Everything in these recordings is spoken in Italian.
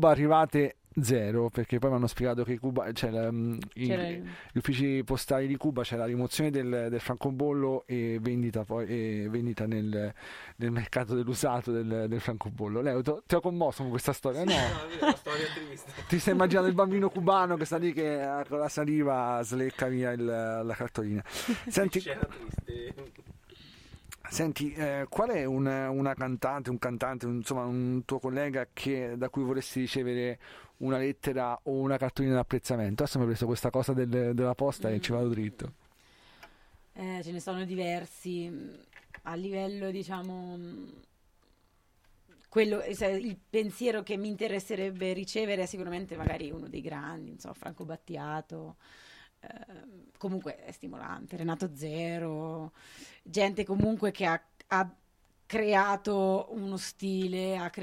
Cuba arrivate zero, perché poi mi hanno spiegato che Cuba, gli uffici postali di Cuba c'è la rimozione del francobollo e vendita nel mercato dell'usato del francobollo. Leo, ti ho commosso con questa storia, no? No, è una storia triste. Ti stai immaginando il bambino cubano che sta lì che con la saliva slecca via la cartolina. Senti, qual è una cantante, un cantante, insomma un tuo collega da cui vorresti ricevere una lettera o una cartolina d'apprezzamento? Adesso mi ho preso questa cosa della posta e ci vado dritto. Ce ne sono diversi. A livello, diciamo, il pensiero che mi interesserebbe ricevere è sicuramente magari uno dei grandi, insomma, Franco Battiato. Comunque è stimolante, Renato Zero, gente comunque che ha creato uno stile, ha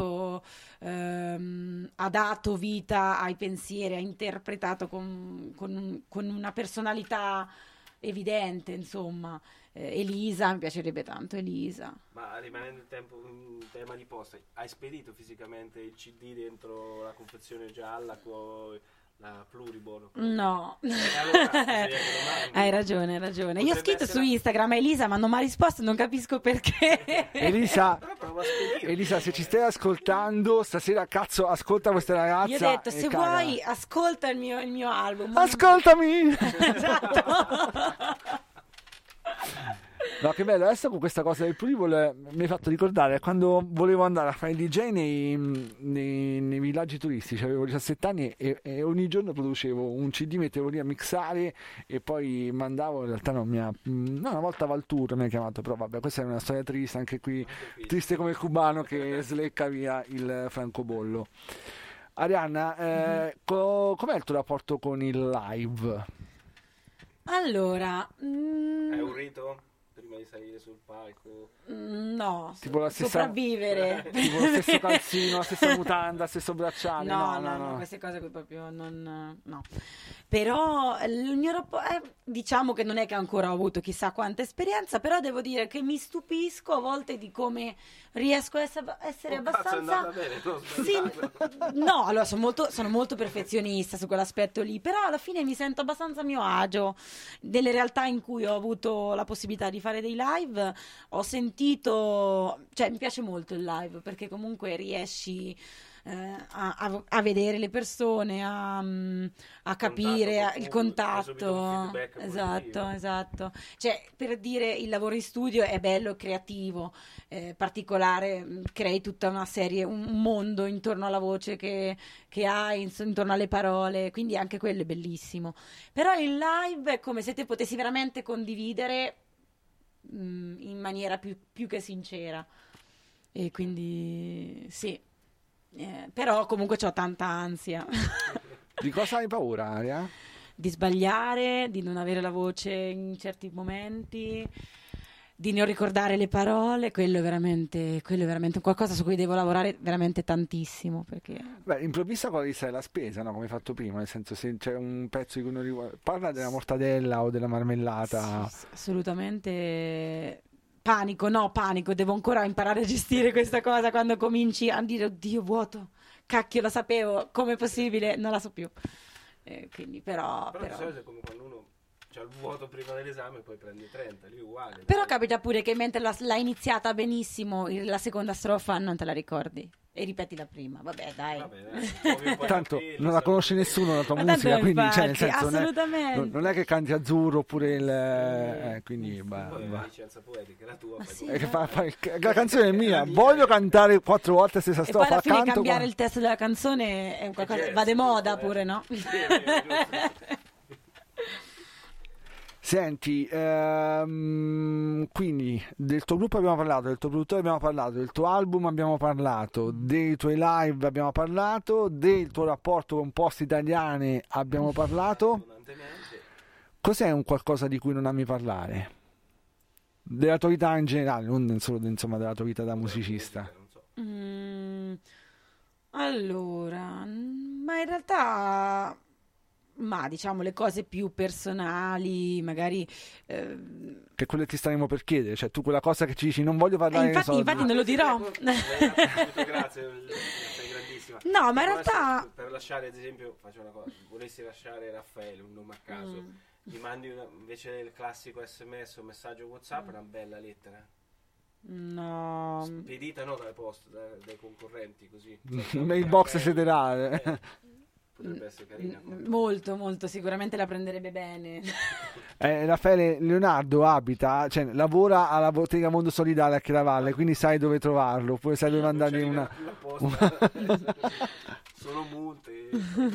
dato vita ai pensieri, ha interpretato con una personalità evidente, insomma. Elisa, mi piacerebbe tanto Elisa. Ma rimanendo in tema di posta, hai spedito fisicamente il CD dentro la confezione gialla con la Pluriball? No. Allora, hai ragione. Io ho scritto su Instagram a Elisa, ma non mi ha risposto, non capisco perché. Elisa, se ci stai ascoltando stasera, cazzo, ascolta questa ragazza. Io ho detto, se vuoi, ascolta il mio album. Ascoltami! Esatto. No, che bello, adesso con questa cosa del Pluriball mi hai fatto ricordare quando volevo andare a fare il DJ nei villaggi turistici, avevo 17 anni e ogni giorno producevo un CD, mettevo lì a mixare e poi mandavo, in realtà una volta Valtour mi ha chiamato, però vabbè, questa è una storia triste, anche qui triste come il cubano che slecca via il francobollo. Arianna, com'è il tuo rapporto con il live? Allora, è un rito? Prima di salire sul palco? No, tipo la stessa, sopravvivere. Tipo lo stesso calzino, la stessa mutanda, lo stesso bracciale. No, queste cose qui proprio no. Però il mio rapporto, diciamo che non è che ancora ho avuto chissà quanta esperienza, però devo dire che mi stupisco a volte di come riesco a essere abbastanza... No, allora sono molto perfezionista su quell'aspetto lì, però alla fine mi sento abbastanza a mio agio. Delle realtà in cui ho avuto la possibilità di fare dei live, ho sentito, cioè mi piace molto il live perché comunque riesci a vedere le persone, a capire il contatto. Esatto. Cioè, per dire, il lavoro in studio è bello, creativo, particolare, crei tutta una serie, un mondo intorno alla voce che hai, intorno alle parole, quindi anche quello è bellissimo. Però il live è come se te potessi veramente condividere in maniera più che sincera, e quindi sì. Però comunque c'ho tanta ansia. Di cosa hai paura, Aria? Di sbagliare, di non avere la voce in certi momenti, di non ricordare le parole. Quello è veramente qualcosa su cui devo lavorare veramente tantissimo, perché... Beh, improvvisa quale sai la spesa, no? Come hai fatto prima, nel senso, se c'è un pezzo di cui non riguarda, parla della mortadella o della marmellata. Sì, assolutamente. Panico, devo ancora imparare a gestire questa cosa quando cominci a dire oddio, vuoto, cacchio, la sapevo, com'è possibile? Non la so più. Quindi però di solito è come quando uno c'ha il vuoto prima dell'esame e poi prende 30, lì uguale. Però capita pure che mentre l'hai iniziata benissimo, la seconda strofa non te la ricordi e ripeti la prima. Vabbè, dai. Tanto non la conosce nessuno la tua musica, quindi infatti, cioè, nel senso, assolutamente. non è che canti azzurro oppure il quindi poi la licenza poetica è la tua, la canzone è mia, voglio cantare 4 volte la stessa e strofa, poi alla fine cambiare il testo della canzone è qualcosa, va de moda pure, no? Senti, quindi del tuo gruppo abbiamo parlato, del tuo produttore abbiamo parlato, del tuo album abbiamo parlato, dei tuoi live abbiamo parlato, del tuo rapporto con Poste Italiane abbiamo parlato. Cos'è un qualcosa di cui non ami parlare? Della tua vita in generale, non solo insomma della tua vita da musicista. Allora, ma in realtà... Ma diciamo le cose più personali, magari che quelle ti staremo per chiedere, cioè tu quella cosa che ci dici non voglio parlare, infatti non lo dirò. Grazie, sei grandissimo. bellissima. No, ma in Però realtà... se per lasciare, ad esempio, faccio una cosa, volessi lasciare Raffaele un nome a caso, gli mandi invece del classico SMS o messaggio WhatsApp una bella lettera. No. Spedita no dalle poste, dai concorrenti, così. Mailbox federale. Potrebbe essere carina. Molto, molto, sicuramente la prenderebbe bene. Raffaele Leonardo abita, cioè lavora alla bottega Mondo Solidale a Chiaravalle, quindi sai dove trovarlo, oppure sai dove mandargli una... Sono multe.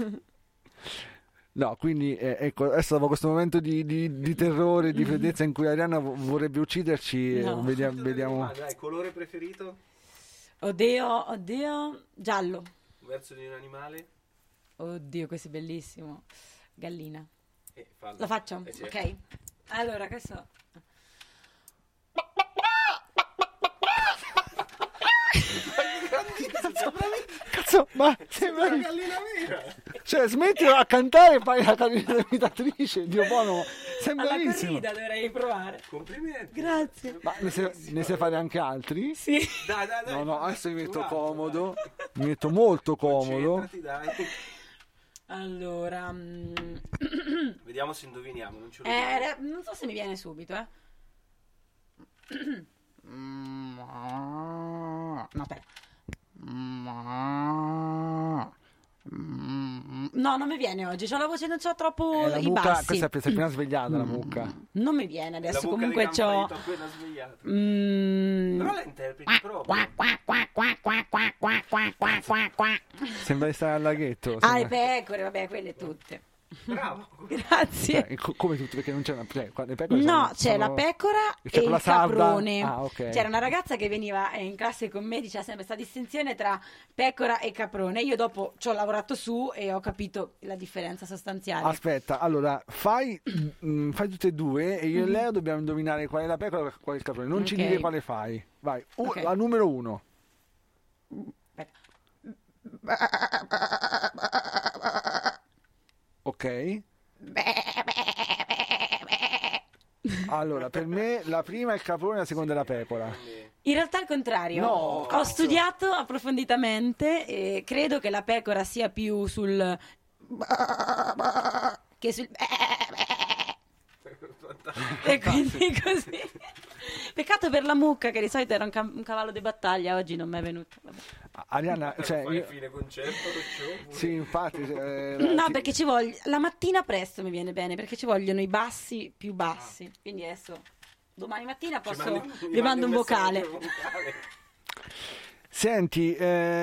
No, quindi ecco, adesso dopo questo momento di terrore, di freddezza in cui Arianna vorrebbe ucciderci, No. vediamo... Dai, colore preferito? Oddio, giallo. Verso di un animale? Oddio, questo è bellissimo. Gallina. Fallo. Lo faccio? Sì. Ok. Allora, questo... Cazzo, ma sembra... Una gallina vera! Cioè, smetti a cantare e fai la carriera imitatrice, Dio buono, sembra Alla bellissimo. corrida dovrei provare. Complimenti! Grazie. Ma ne sai fare anche altri? Sì. Dai. No, adesso mi metto Provato, comodo, mi metto molto comodo. Concentrati, dai. Allora... Vediamo se indoviniamo, non ce lo non so se mi viene subito, No, aspetta. No, non mi viene oggi, c'ho la voce, non c'ho troppo La i mucca, bassi. questa è appena svegliata la mucca. Non mi viene La adesso, mucca comunque di c'ho... Campanito appena svegliato. Però la interpreti proprio. Sembra di stare al laghetto. Ah, le sembra. pecore, vabbè, quelle tutte. Bravo. Grazie. Come tutte, perché non c'è una... le pecore No, sono- c'è la sono- pecora C'è e quella il sarda? caprone. Ah, ok. C'era una ragazza che veniva in classe con me, diceva sempre questa distinzione tra pecora e caprone. Io dopo ci ho lavorato su e ho capito la differenza sostanziale. Aspetta, allora, fai tutte e due e io e Leo dobbiamo indovinare qual è la pecora e qual è il caprone. Non ci Ok. dire quale fai. Vai, Ok. la numero 1. Aspetta. Ok? Allora, per me la prima è il caprone, la seconda è la pecora. In realtà al contrario, No, ho cazzo. studiato approfonditamente e credo che la pecora sia più sul... che sul... E quindi così. Peccato per la mucca che di solito era un cavallo di battaglia, oggi non mi è venuto. Vabbè. Arianna, cioè, Fai io- fine concerto, lo show. sì, infatti... No, perché ci voglio la mattina presto mi viene bene, perché ci vogliono i bassi più bassi. Quindi adesso domani mattina vi mando un vocale. Senti,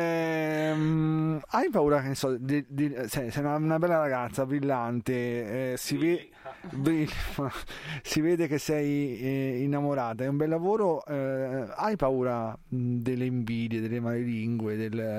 hai paura, che ne so, sei una bella ragazza, brillante, si vede che sei innamorata, è un bel lavoro, hai paura delle invidie, delle malelingue,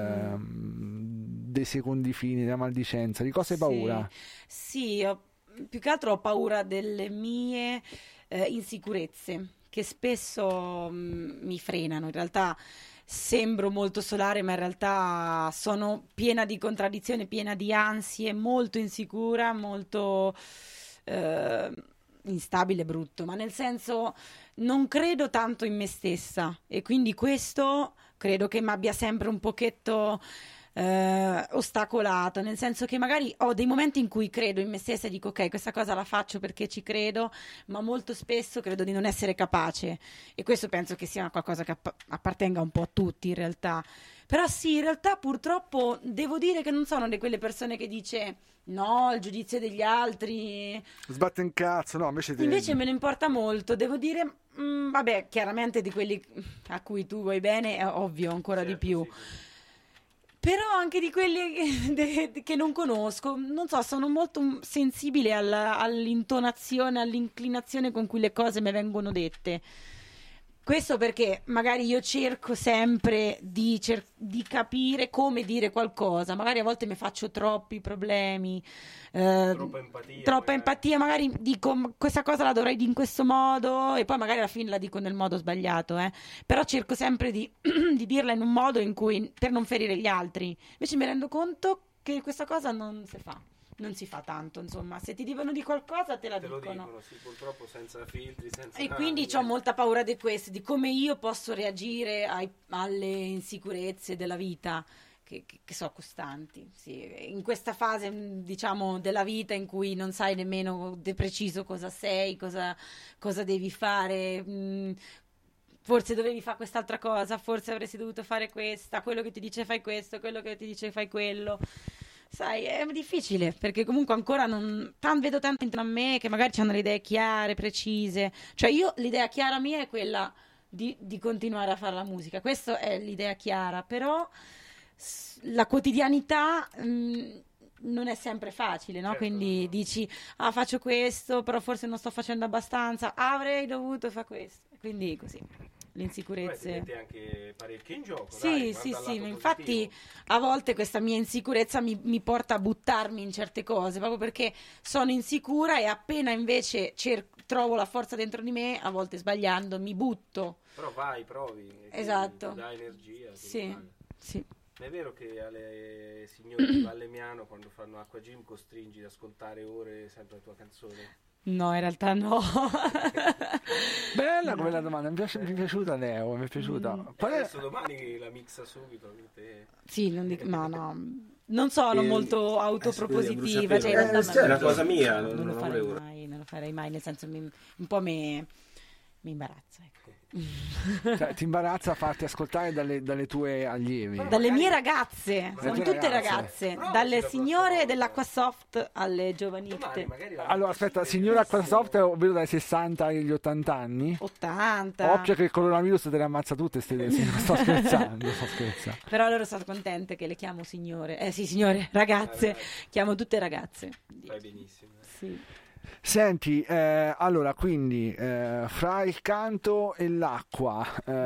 dei secondi fini, della maldicenza, di cosa hai paura? Sì, più che altro ho paura delle mie insicurezze che spesso mi frenano. In realtà sembro molto solare, ma in realtà sono piena di contraddizioni, piena di ansie, molto insicura, molto instabile, brutto, ma nel senso non credo tanto in me stessa e quindi questo credo che mi abbia sempre un pochetto ostacolato, nel senso che magari ho dei momenti in cui credo in me stessa e dico ok, questa cosa la faccio perché ci credo, ma molto spesso credo di non essere capace e questo penso che sia qualcosa che appartenga un po' a tutti in realtà. Però sì, in realtà purtroppo devo dire che non sono di quelle persone che dice no, il giudizio degli altri. Sbatte in cazzo, no, Invece me ne importa molto, devo dire, vabbè, chiaramente di quelli a cui tu vuoi bene è ovvio, ancora di più. Sì. Però anche di quelli che non conosco, non so, sono molto sensibile all'intonazione, all'inclinazione con cui le cose mi vengono dette. Questo perché magari io cerco sempre di capire come dire qualcosa, magari a volte mi faccio troppi problemi, troppa empatia, magari dico questa cosa la dovrei dire in questo modo e poi magari alla fine la dico nel modo sbagliato, però cerco sempre di dirla in un modo in cui per non ferire gli altri. Invece mi rendo conto che questa cosa non si fa tanto, insomma, se ti dicono di qualcosa te la Te lo dicono. dicono, sì, purtroppo senza filtri, senza E quindi ho molta paura di questo, di come io posso reagire alle insicurezze della vita, che sono costanti, sì. In questa fase, diciamo, della vita in cui non sai nemmeno di preciso cosa sei, cosa devi fare, forse dovevi fare quest'altra cosa, forse avresti dovuto fare questa, quello che ti dice fai questo, quello che ti dice fai quello. Sai, è difficile, perché comunque ancora vedo tanto intorno a me che magari hanno le idee chiare, precise. Cioè io, l'idea chiara mia è quella di continuare a fare la musica, questa è l'idea chiara, però la quotidianità non è sempre facile, no? Certo. Quindi dici, faccio questo, però forse non sto facendo abbastanza, avrei dovuto fare questo. Quindi così, l'insicurezza. Metti anche parecchio in gioco. Sì, dai, sì, guarda il sì, lato ma infatti positivo. a volte questa mia insicurezza mi porta a buttarmi in certe cose, proprio perché sono insicura e appena invece trovo la forza dentro di me, a volte sbagliando, mi butto. Però vai, provi. Esatto. Ti dà energia. Sì, sì. Ma è vero che alle signore di Valemiano, quando fanno Acqua Gym, costringi ad ascoltare ore sempre la tua canzone? No, in realtà no. Bella come la domanda, mi è piaciuta Leo, mi è piaciuta. Adesso domani la mixa subito. Te. Sì, no. Non sono molto autopropositiva. È una cosa mia, non lo volevo. Non lo farei mai, nel senso un po' mi imbarazza, ecco. Cioè, ti imbarazza farti ascoltare dalle tue allievi? Dalle mie ragazze, sono tue tutte ragazze. ragazze, dalle signore dell'Acquasoft alle giovanitte. Allora aspetta, signora Acquasoft, ovvero dai 60 agli 80 anni? 80. Occhio che il coronavirus te le ammazza tutte sto scherzando. Però allora sono contente che le chiamo signore. Sì, signore, ragazze, chiamo tutte ragazze. Fai benissimo. Sì. Senti, allora quindi fra il canto e l'acqua,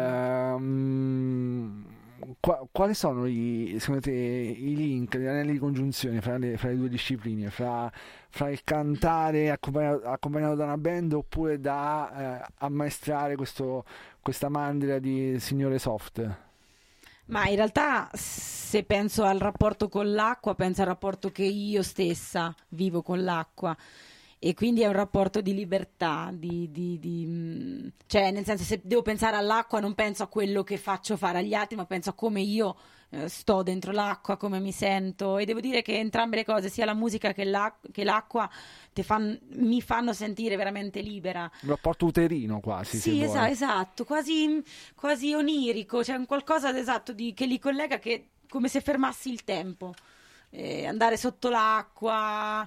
quali sono secondo te i link, gli anelli di congiunzione fra le due discipline, fra il cantare accompagnato da una band oppure da ammaestrare questa mandria di signore soft? Ma in realtà se penso al rapporto con l'acqua, penso al rapporto che io stessa vivo con l'acqua. E quindi è un rapporto di libertà, cioè nel senso, se devo pensare all'acqua non penso a quello che faccio fare agli altri, ma penso a come io sto dentro l'acqua, come mi sento, e devo dire che entrambe le cose, sia la musica che l'acqua, mi fanno sentire veramente libera. Un rapporto uterino quasi. Sì, esatto, quasi onirico, c'è un qualcosa esatto che li collega, che come se fermassi il tempo, andare sotto l'acqua,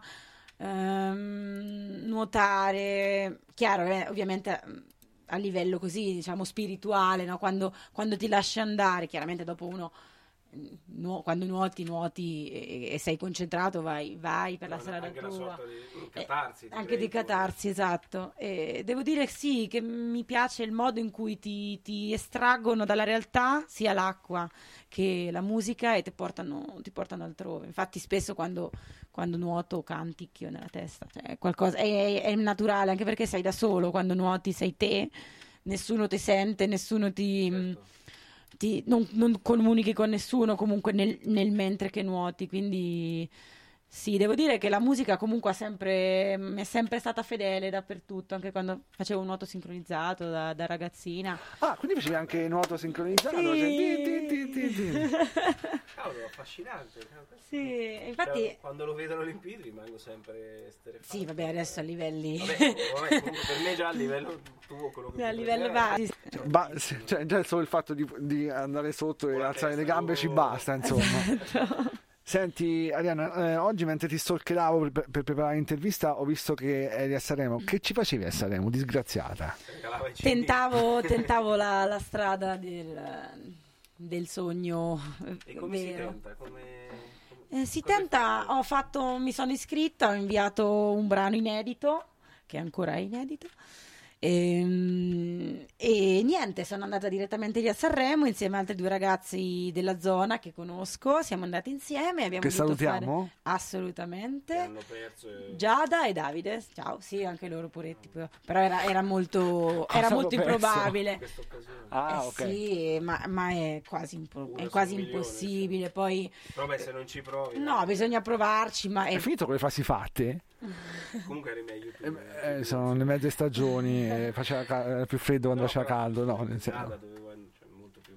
nuotare, chiaro, ovviamente a livello così, diciamo, spirituale, no? Quando ti lasci andare, chiaramente dopo uno quando nuoti e sei concentrato, vai per la strada anche tua. Una sorta di catarsi, anche di catarsi, esatto. E devo dire sì, che mi piace il modo in cui ti estraggono dalla realtà sia l'acqua che la musica e ti portano altrove. Infatti spesso quando nuoto canticchio nella testa, cioè qualcosa è naturale, anche perché sei da solo, quando nuoti sei te, nessuno ti sente, nessuno non comunichi con nessuno comunque nel mentre che nuoti, quindi sì, devo dire che la musica comunque mi è sempre stata fedele dappertutto, anche quando facevo un nuoto sincronizzato da ragazzina. Quindi facevi anche nuoto sincronizzato? Sì. Cavolo, affascinante. Sì, infatti... Cioè, quando lo vedo alle Olimpiadi rimango sempre esterrefatto. Sì, vabbè, adesso a livelli... Vabbè, comunque per me già a livello tuo, quello che a livello base. Cioè, già solo il fatto di andare sotto e alzare le gambe ci basta, insomma. Esatto. Senti Arianna, oggi mentre ti stalkeravo per preparare l'intervista ho visto che eri a Sanremo. Che ci facevi a Sanremo, disgraziata? Tentavo la strada del sogno e come vero. Si tenta? Mi sono iscritta, ho inviato un brano inedito, che ancora è inedito, e niente, sono andata direttamente lì a Sanremo insieme a altri 2 ragazzi della zona che conosco, siamo andati insieme, abbiamo che voluto salutiamo fare... assolutamente, hanno perso Giada e Davide, ciao, sì, anche loro puretti, però era molto improbabile. Ok. Sì, ma è quasi impossibile, poi vabbè, se non ci provi no, bisogna provarci, ma è finito con le fasi fatte? Comunque eri meglio sono le mezze stagioni, faceva più freddo quando faceva caldo, no? Giada doveva, molto più brava.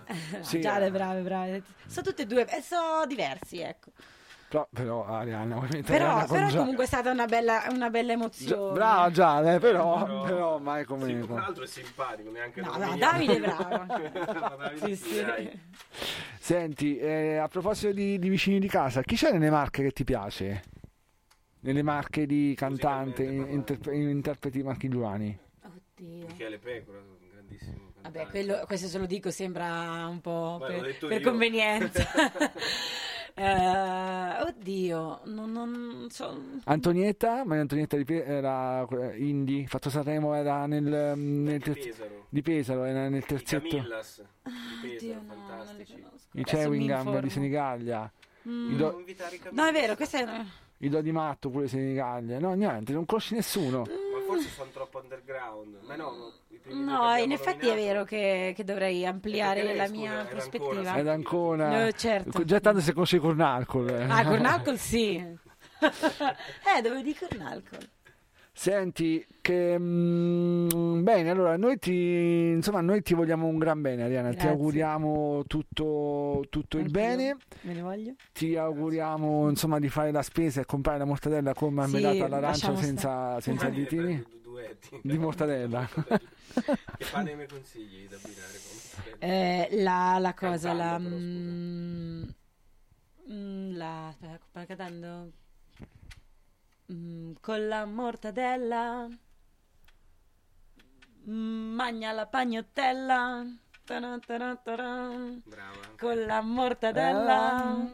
Sì, Giada, brave. Sono tutte e due, sono diversi, ecco. Però Arianna, ovviamente Però comunque è stata una bella emozione. Brava Giada, però mai come... Sì, tra l'altro è simpatico, neanche... No, Davide è bravo. Davide, sì. Senti, a proposito di vicini di casa, chi c'è nelle Marche che ti piace? Nelle Marche di cantante, interpreti marchigiani? Oddio. Michele Pecora, un grandissimo cantante. Vabbè, questo se lo dico sembra un po' per io. convenienza. Oddio, non so. Antonietta, Maria Antonietta era indie, Fatto Sanremo era di Pesaro, era nel terzetto. I Camillas di Pesaro, fantastici. I Chewingham di Senigallia. No, è vero, questa è... I Do di Matto pure Senigallia. No, niente, non conosci nessuno. Ma forse sono troppo underground. Ma no, in effetti è vero che dovrei ampliare la mia prospettiva. Ed ancora. No, certo. Già tanto se conosci Cornalcol. Cornalcol sì. Dove di Cornalcol. Senti, bene, allora noi ti vogliamo un gran bene, Arianna. Grazie. Ti auguriamo tutto il bene. Me ne voglio. Ti auguriamo di fare la spesa e comprare la mortadella con marmellata all'arancia senza ditini. Di mortadella. Che pane mi consigli da abbinare? La cosa, aspetta, cantando con la mortadella, magna la pagnottella. Brava. Con la mortadella,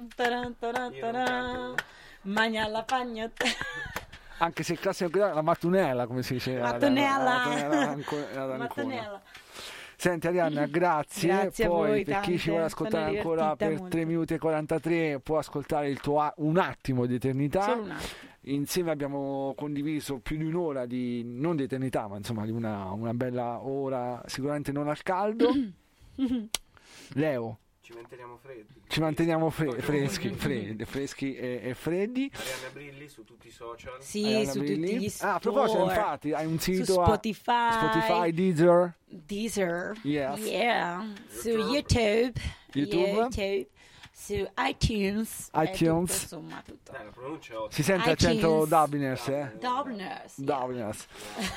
magna la pagnottella. Anche se il classico la mattonella, come si dice? Mattonella. Senti Arianna, grazie. Poi a voi, per tante, chi ci vuole ascoltare ancora per molto. 3 minuti e 43 può ascoltare il tuo Un attimo di eternità. Solo un attimo. Insieme abbiamo condiviso più di un'ora non di eternità, ma di una bella ora, sicuramente non al caldo. Leo, ci manteniamo freschi e freddi. Arianna Brilli su tutti i social. Sì, Arianna su Brilli. tutti gli store. A proposito, infatti, hai un sito su Spotify, Deezer, yes. Yeah. Su YouTube, su iTunes, tutto, insomma tutto. La pronuncia è ottima. Si sente l'accento Dubliners, Dubliners.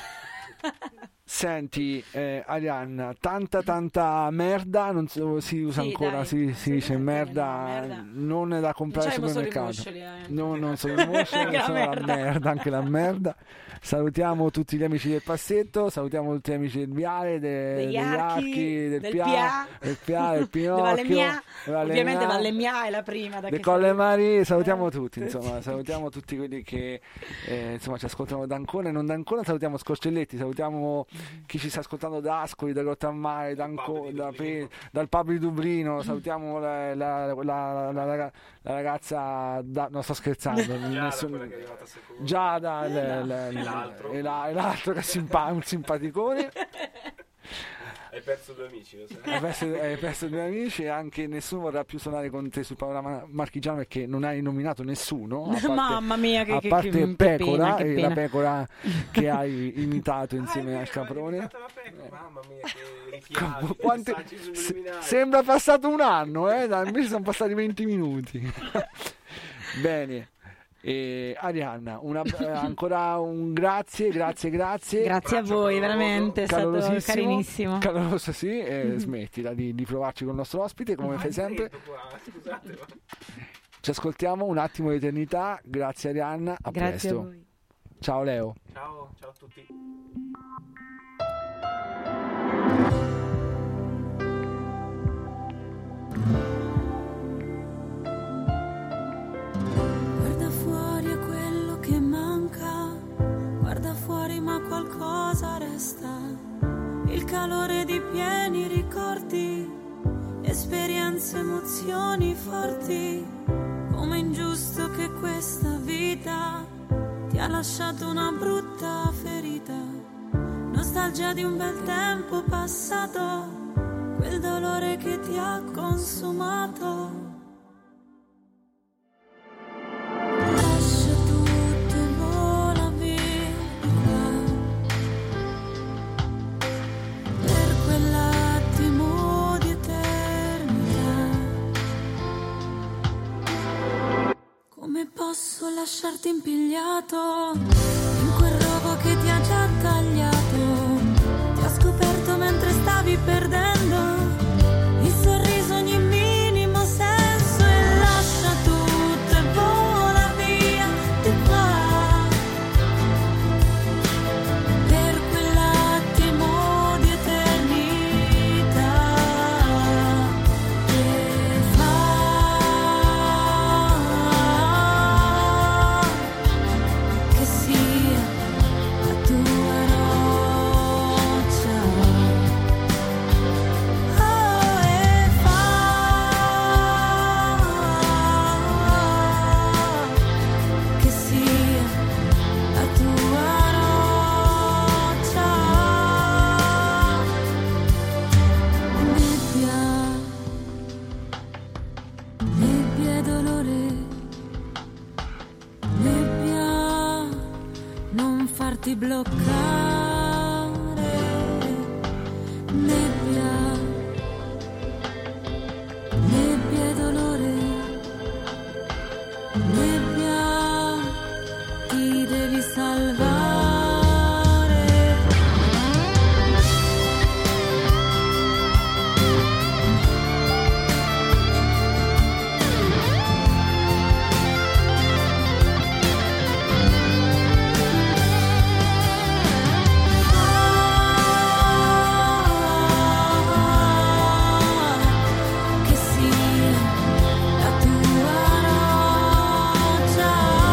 Senti Arianna, tanta merda, non si usa ancora, si dice merda, non è da comprare al supermercato. Non sono i mosci, sono la merda, anche la merda. Salutiamo tutti gli amici del Passetto, salutiamo tutti gli amici del Viale, degli Archi, del PA, del Pinocchio, ovviamente Valle Mia è la prima del Colle Mari. Salutiamo tutti, salutiamo tutti quelli che ci ascoltano da Ancona e non da Ancona. Salutiamo Scorcelletti, salutiamo chi ci sta ascoltando da Ascoli, da Grottammare, dal pub di Dublino. Salutiamo la ragazza non sto scherzando, Giada, e l'altro che è un simpaticone. Hai perso 2 amici, lo sai. Hai perso 2 amici e anche nessuno vorrà più suonare con te sul panorama marchigiano perché non hai nominato nessuno. Mamma mia, a parte Pecora, che pena. La Pecora che hai imitato insieme al Caprone. Mamma mia, che richiami, sembra passato un anno, invece sono passati 20 minuti. Bene. E Arianna, ancora un grazie. Grazie a voi, veramente, è stato carinissimo. Caloroso, sì, e smettila di provarci con il nostro ospite, come fai sempre. Scusate. Ci ascoltiamo Un attimo di eternità. Grazie Arianna, a grazie presto. A voi. Ciao Leo. Ciao a tutti. Ma qualcosa resta, il calore di pieni ricordi, esperienze, emozioni forti. Come ingiusto che questa vita ti ha lasciato una brutta ferita, nostalgia di un bel tempo passato, quel dolore che ti ha consumato. Come posso lasciarti impigliato in quel rovo che ti ha già tagliato? Ti ho scoperto mentre stavi perdendo il sorriso, ogni minimo senso, e lascia tutto e vola via di qua. Per quell'attimo di eternità che fa che sia la tua roccia. Oh, e fa che sia la tua roccia. Nebbia e dolore, nebbia, non farti bloccare. Nebbia e dolore, nebbia, ti devi salvare. Che sia la tua roccia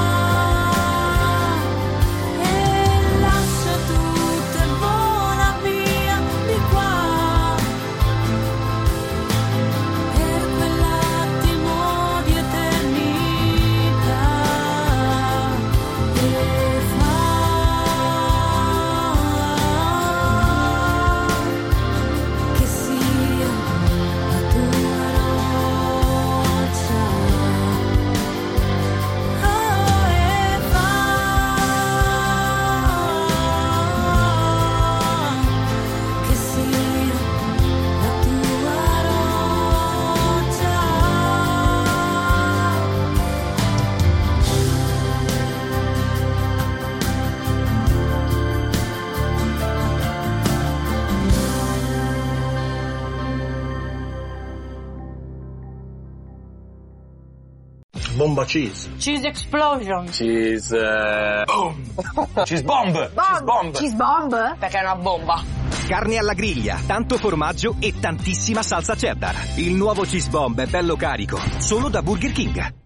e lascia tutto e vola via di qua. Per quell'attimo di eternità che fa che sia la tua roccia. Oh, e fa che sia la tua roccia. Bomba cheese. Cheese explosion. Cheese. Cheese bomb. Cheese bomb? Perché è una bomba. Carne alla griglia, tanto formaggio e tantissima salsa cheddar. Il nuovo cheese bomb è bello carico, solo da Burger King.